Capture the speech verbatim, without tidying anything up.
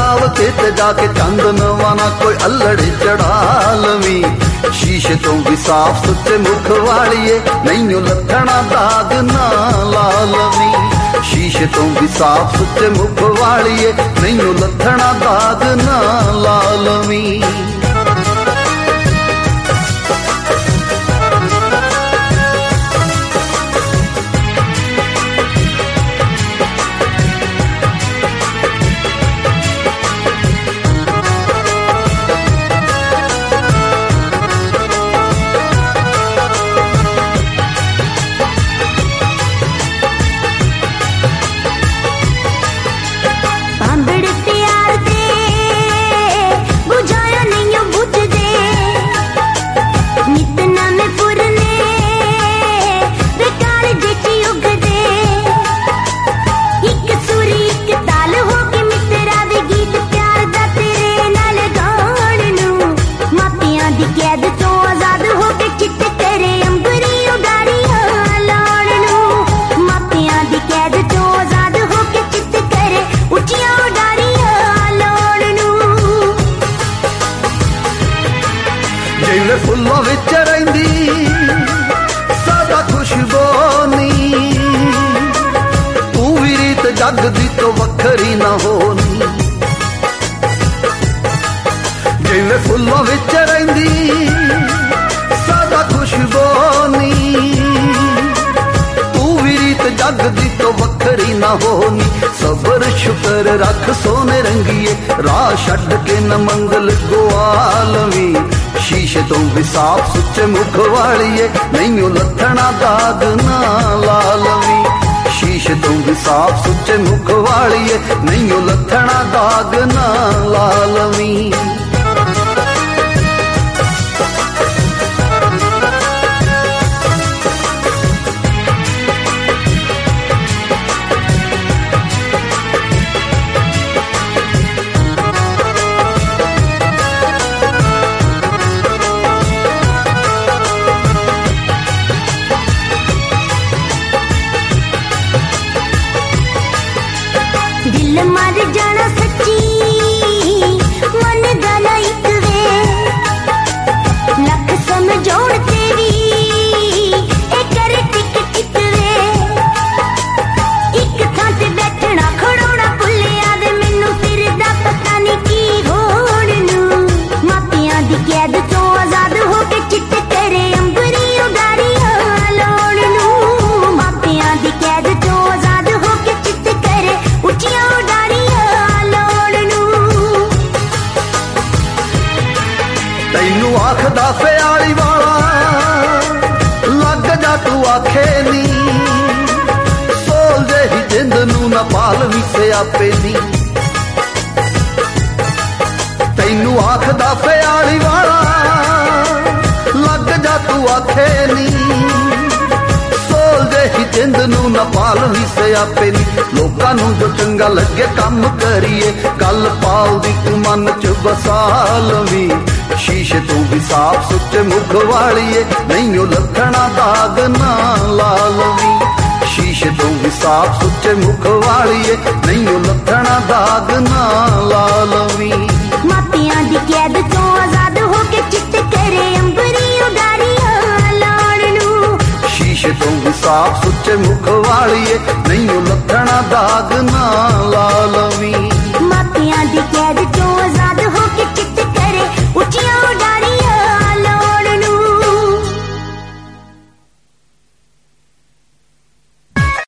रावते ते जाके चंदनवा ना कोई अल्लड़े चढ़ा लवी। शीशे तो भी साफ सुच्चे मुख वालिए नहीं लथना दाग ना ला लवी। शीशे तो भी साफ सुच्चे मुख वालिए नहीं लथना दाग ना ला लवी। फुल्लों विच रहिंदी सादा खुशबोनी तू भी रीत जग दी तो वखरी ना होनी। जिवें फुल्लों विच रहिंदी सादा खुशबोनी तू भी रीत जग दी तो वखरी ना होनी। सबर शुक्र रख सोने रंगीए राह छड्ड के न मंगल गुआलवी। शीशे तो भी साफ सुच्चे मुख वालिए नहीं लथना दाग ना ला लवी। शीशे तो भी साफ सुच्चे मुख वालिए नहीं लथना दाग ना ला लवी। दिल मर जाना सच्ची मन गला एक वे लख समझौड़ तेरी एक कर टिक टिक वे। एक थां ते बैठना खड़ोना भुल्लिया वे मैनू तेरे दा पता नहीं की होण नू। मापियां दी कैद चों आजाद हो के चित करे अंबरी उडारियां लाउण नू। मापियां दी कैद चों आजाद हो के चित करे उचियां तैनू आखदा प्याली वाला लग जा तू आखे नी। सोल जेही जिंद नू ना पाल भी सियापे नी। तैनू आखदा प्याली वाला लग जा तू आखे नी। सोल जेही जिंद नू ना पाल भी सियापे नी। लोकां नू जो चंगा लगे कम करिए गल पाओ दी तू मन च बसा लवी। शीशे तो भी साफ सुच्चे मुख वालिए नहीं लथना दाग ना ला लवी। शीशे तो भी साफ सुच्चे मुख वालिए नहीं लथना दाग ना ला लवी। मापियां दी कैद चों आजाद हो के चित करे अंबरी उडारियां लाउण नू। शीशे तो भी साफ सुच्चे मुख वालिए नहीं लथना दाग